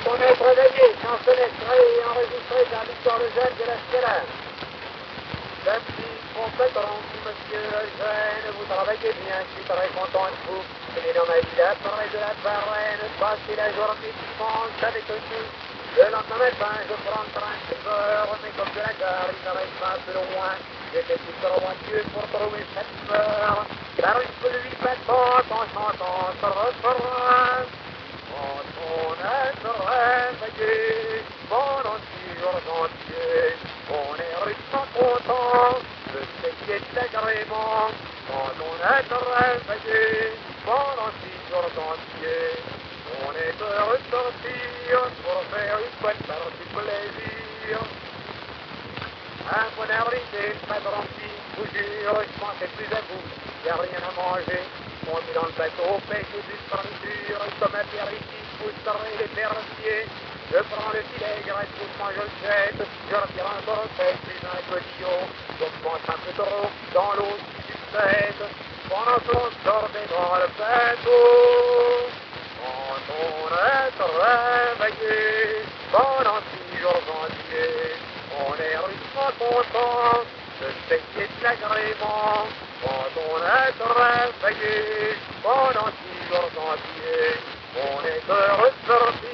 on est réveillé, chansonnestré et enregistré dans Victor Lejeune de la Sierra. Petit mon patron, monsieur Lejeune, vous travaillez bien, je suis très content de vous. Venez dans ma villa, parlez de la Varenne, passez la journée dimanche avec nous. Le lendemain matin, je prends le train de beurre, mais comme de la gare, il n'arrive pas un peu loin. J'étais tout sur mon Dieu pour trouver cette peur. Car il se lui passe en chantant ce refrain. Quand on est réveillé, pendant 6 jours entiers, on est richement content de ce qui est agrément. Quand on est réveillé, pendant 6 jours entiers, on est heureux de sortir pour faire une bonne partie de plaisir. Un bon arrivé, pas rempli, vous jure, je pensais plus à vous, y a rien à manger. Montez dans le bateau, pêchez du fourniture, comme apéritif, vous serez les fermiers. Je prends le filet, gracieusement je le jette, je retire un corset, puis un godillot. Je pense un peu trop dans l'eau qui succède, pendant qu'on sortait dans le bateau. Quand on est réveillé, pendant 6 jours entiers, on est richement content de ce qui est l'agrément. Quand on est réveillé, pendant 6 jours entiers, on est heureux de sortir.